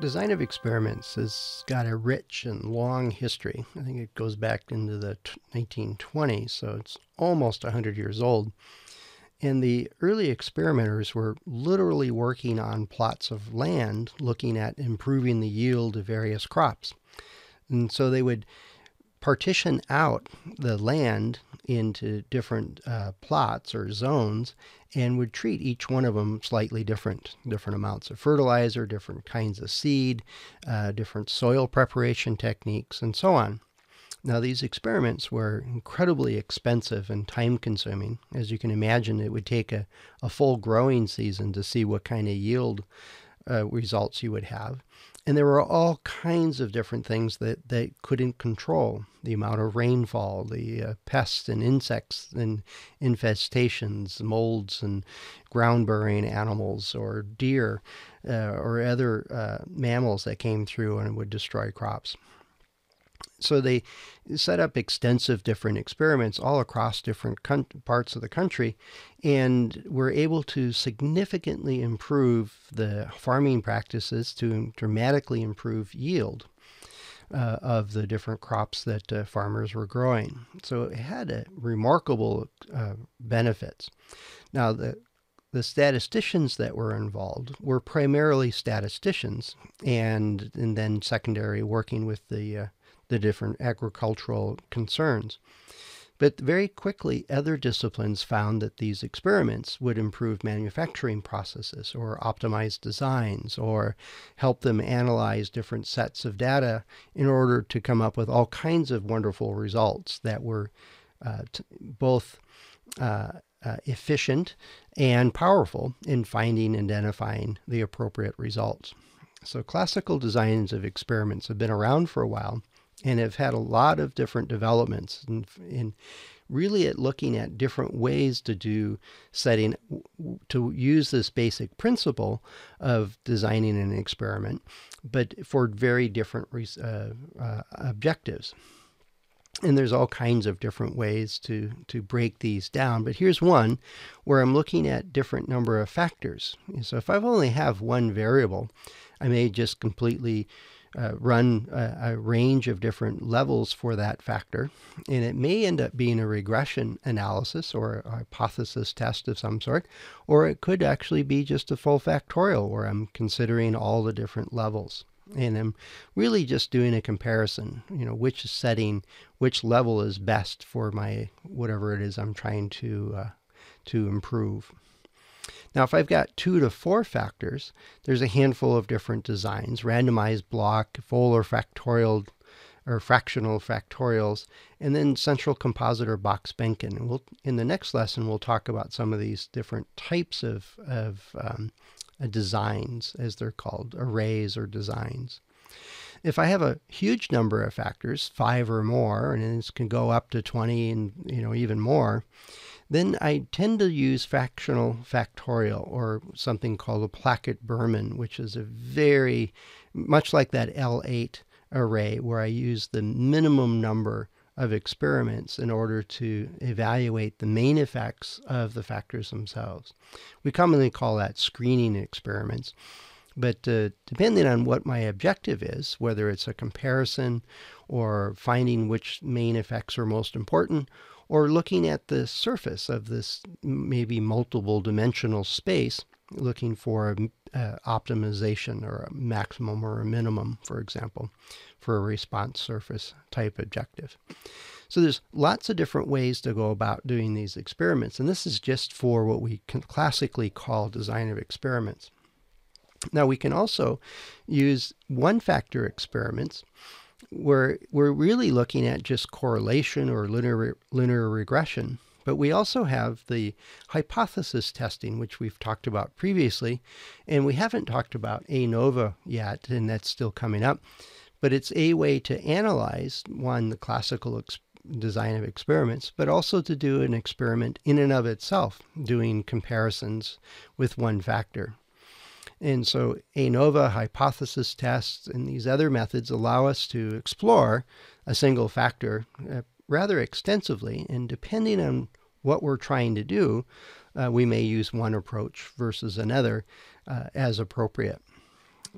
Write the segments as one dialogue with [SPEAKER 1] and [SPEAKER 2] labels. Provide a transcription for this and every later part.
[SPEAKER 1] Design of experiments has got a rich and long history. I think it goes back into the 1920s, so it's almost 100 years old. And the early experimenters were literally working on plots of land looking at improving the yield of various crops. And so they would partition out the land into different plots or zones and would treat each one of them slightly different amounts of fertilizer, different kinds of seed, different soil preparation techniques, and so on. Now, these experiments were incredibly expensive and time consuming. As you can imagine, it would take a full growing season to see what kind of yield results you would have. And there were all kinds of different things that they couldn't control. The amount of rainfall, the pests and insects and infestations, molds and ground-burrowing animals or deer or other mammals that came through and would destroy crops. So they set up extensive different experiments all across different parts of the country and were able to significantly improve the farming practices to dramatically improve yield of the different crops that farmers were growing. So it had a remarkable benefits. Now, the statisticians that were involved were primarily statisticians and then secondary working with the different agricultural concerns. But very quickly, other disciplines found that these experiments would improve manufacturing processes or optimize designs or help them analyze different sets of data in order to come up with all kinds of wonderful results that were both efficient and powerful in finding and identifying the appropriate results. So classical designs of experiments have been around for a while and have had a lot of different developments in really at looking at different ways to use this basic principle of designing an experiment, but for very different objectives. And there's all kinds of different ways to break these down. But here's one where I'm looking at different number of factors. So if I only have one variable, I may just completely run a range of different levels for that factor, and it may end up being a regression analysis or a hypothesis test of some sort, or it could actually be just a full factorial where I'm considering all the different levels. And I'm really just doing a comparison, which level is best for my whatever it is I'm trying to improve. Now, if I've got 2 to 4 factors, there's a handful of different designs: randomized block, full or factorial or fractional factorials, and then central composite or Box-Benken. And in the next lesson, we'll talk about some of these different types of designs, as they're called, arrays or designs. If I have a huge number of factors, 5 or more, and this can go up to 20 and even more, then I tend to use fractional factorial or something called a Plackett-Berman, which is a very much like that L8 array where I use the minimum number of experiments in order to evaluate the main effects of the factors themselves. We commonly call that screening experiments. But depending on what my objective is, whether it's a comparison or finding which main effects are most important, or looking at the surface of this maybe multiple dimensional space, looking for optimization or a maximum or a minimum, for example, for a response surface type objective. So there's lots of different ways to go about doing these experiments, and this is just for what we can classically call design of experiments. Now, we can also use one-factor experiments where we're really looking at just correlation or linear regression. But we also have the hypothesis testing, which we've talked about previously, and we haven't talked about ANOVA yet, and that's still coming up. But it's a way to analyze, one, the classical design of experiments, but also to do an experiment in and of itself, doing comparisons with one factor. And so ANOVA, hypothesis tests, and these other methods allow us to explore a single factor rather extensively. And depending on what we're trying to do, we may use one approach versus another as appropriate.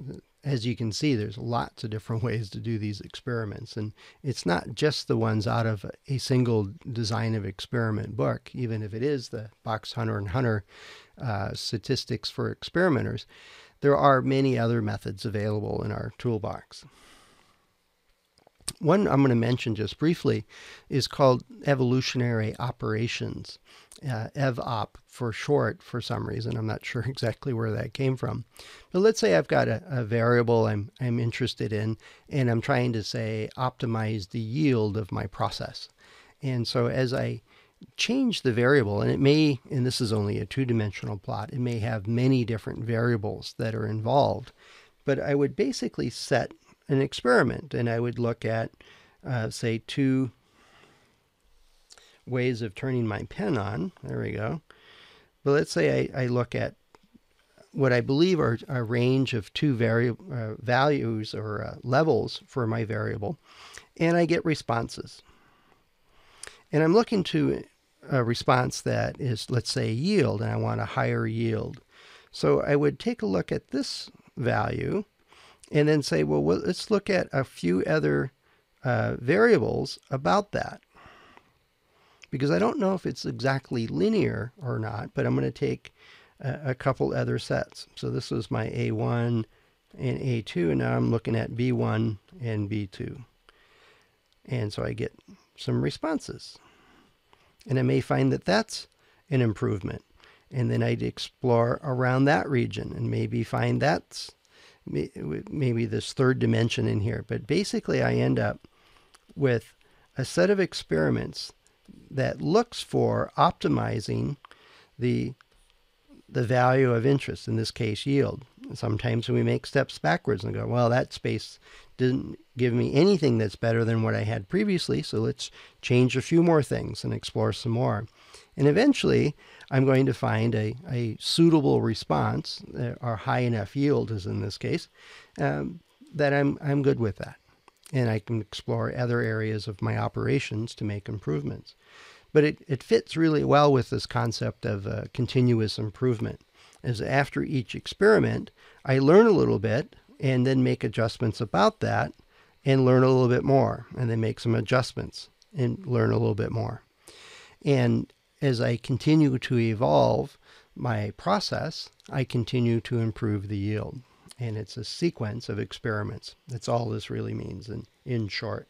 [SPEAKER 1] as you can see, there's lots of different ways to do these experiments. And it's not just the ones out of a single design of experiment book, even if it is the Box Hunter and Hunter statistics for experimenters. There are many other methods available in our toolbox. One I'm going to mention just briefly is called evolutionary operations, EvOp for short for some reason. I'm not sure exactly where that came from. But let's say I've got a variable I'm interested in, and I'm trying to, say, optimize the yield of my process. And so as I change the variable, and it may, and this is only a two-dimensional plot, it may have many different variables that are involved, but I would basically set an experiment, and I would look at, say, two ways of turning my pen on. There we go. But let's say I look at what I believe are a range of two values or levels for my variable, and I get responses. And I'm looking to a response that is, let's say, yield, and I want a higher yield. So I would take a look at this value and then say, well, let's look at a few other variables about that. Because I don't know if it's exactly linear or not, but I'm going to take a couple other sets. So this was my A1 and A2, and now I'm looking at B1 and B2. And so I get some responses. And I may find that that's an improvement. And then I'd explore around that region and maybe find that's maybe this third dimension in here. But basically I end up with a set of experiments that looks for optimizing the value of interest, in this case yield. Sometimes we make steps backwards and go, well, that space didn't give me anything that's better than what I had previously, so let's change a few more things and explore some more. And eventually I'm going to find a suitable response, or high enough yield as in this case, that I'm good with that. And I can explore other areas of my operations to make improvements. But it fits really well with this concept of continuous improvement. As after each experiment, I learn a little bit and then make adjustments about that and learn a little bit more, and then make some adjustments and learn a little bit more. And as I continue to evolve my process, I continue to improve the yield. And it's a sequence of experiments. That's all this really means in short.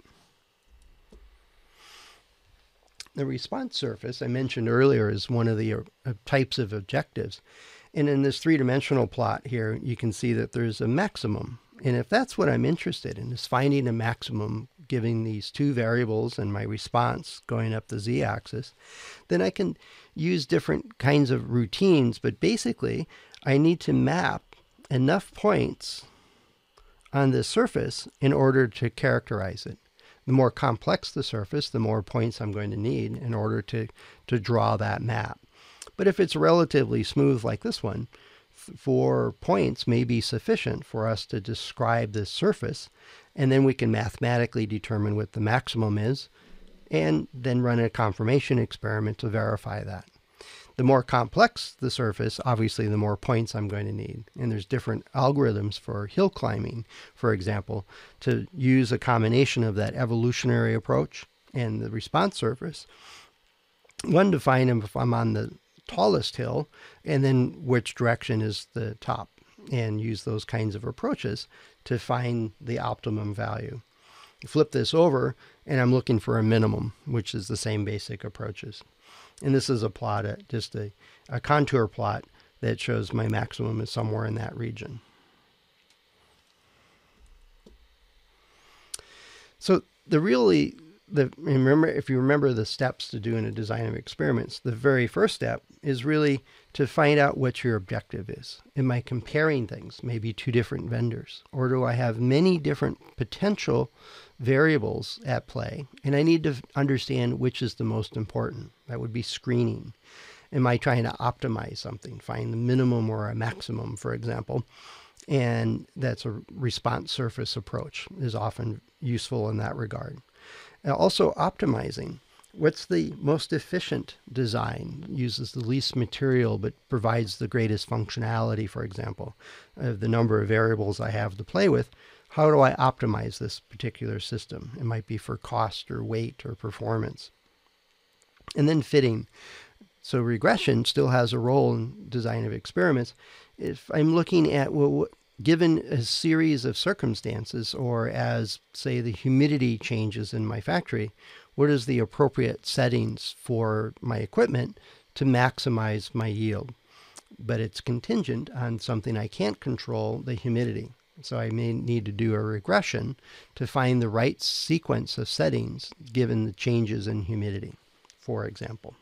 [SPEAKER 1] The response surface I mentioned earlier is one of the types of objectives. And in this three-dimensional plot here, you can see that there's a maximum. And if that's what I'm interested in, is finding a maximum giving these two variables and my response going up the z-axis, then I can use different kinds of routines. But basically, I need to map enough points on the surface in order to characterize it. The more complex the surface, the more points I'm going to need in order to draw that map. But if it's relatively smooth like this one, 4 points may be sufficient for us to describe this surface, and then we can mathematically determine what the maximum is, and then run a confirmation experiment to verify that. The more complex the surface, obviously the more points I'm going to need. And there's different algorithms for hill climbing, for example, to use a combination of that evolutionary approach and the response surface. One to find if I'm on the tallest hill, and then which direction is the top, and use those kinds of approaches to find the optimum value. Flip this over, and I'm looking for a minimum, which is the same basic approaches. And this is a plot, just a contour plot that shows my maximum is somewhere in that region. So if you remember the steps to doing a design of experiments, the very first step is really to find out what your objective is. Am I comparing things, maybe two different vendors? Or do I have many different potential variables at play? And I need to understand which is the most important. That would be screening. Am I trying to optimize something, find the minimum or a maximum, for example? And that's a response surface approach is often useful in that regard. Also optimizing. What's the most efficient design? Uses the least material but provides the greatest functionality, for example, of the number of variables I have to play with. How do I optimize this particular system? It might be for cost or weight or performance. And then fitting. So regression still has a role in design of experiments. If I'm looking at, well, given a series of circumstances, or as, say, the humidity changes in my factory, what is the appropriate settings for my equipment to maximize my yield? But it's contingent on something I can't control, the humidity. So I may need to do a regression to find the right sequence of settings given the changes in humidity, for example.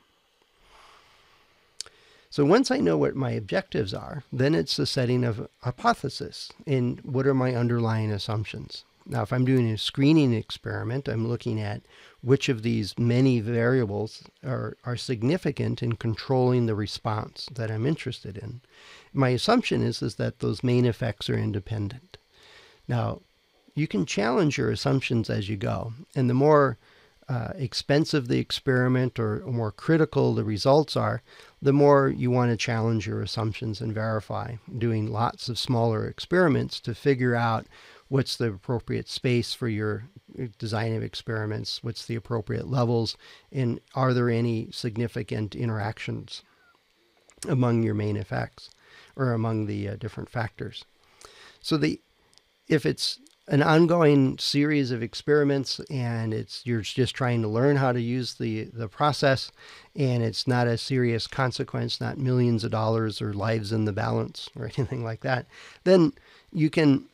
[SPEAKER 1] So once I know what my objectives are, then it's the setting of hypothesis and what are my underlying assumptions. Now, if I'm doing a screening experiment, I'm looking at which of these many variables are significant in controlling the response that I'm interested in. My assumption is that those main effects are independent. Now, you can challenge your assumptions as you go, and the more expensive the experiment or more critical the results are, the more you want to challenge your assumptions and verify, doing lots of smaller experiments to figure out what's the appropriate space for your design of experiments, what's the appropriate levels, and are there any significant interactions among your main effects or among the different factors. So if it's an ongoing series of experiments and you're just trying to learn how to use the process, and it's not a serious consequence, not millions of dollars or lives in the balance or anything like that, then you can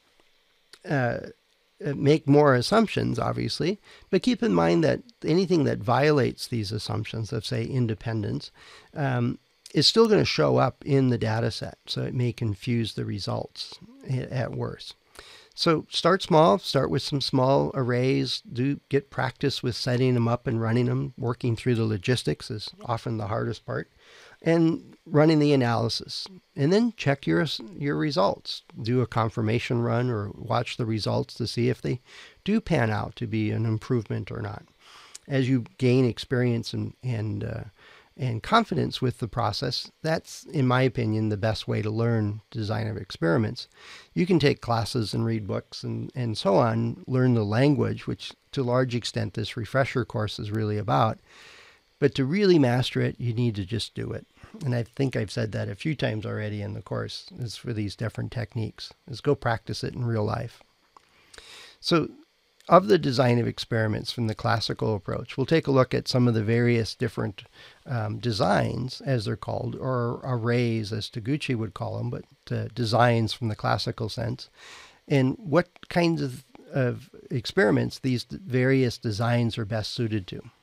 [SPEAKER 1] make more assumptions, obviously, but keep in mind that anything that violates these assumptions of, say, independence, is still going to show up in the data set, so it may confuse the results at worst. So start small, start with some small arrays, get practice with setting them up and running them. Working through the logistics is often the hardest part, and running the analysis. And then check your results. Do a confirmation run or watch the results to see if they do pan out to be an improvement or not. As you gain experience and confidence with the process, that's, in my opinion, the best way to learn design of experiments. You can take classes and read books and so on, learn the language, which to a large extent this refresher course is really about. But to really master it, you need to just do it. And I think I've said that a few times already in the course, is for these different techniques, is go practice it in real life. So of the design of experiments from the classical approach, we'll take a look at some of the various different designs, as they're called, or arrays, as Taguchi would call them, but designs from the classical sense, and what kinds of experiments these various designs are best suited to.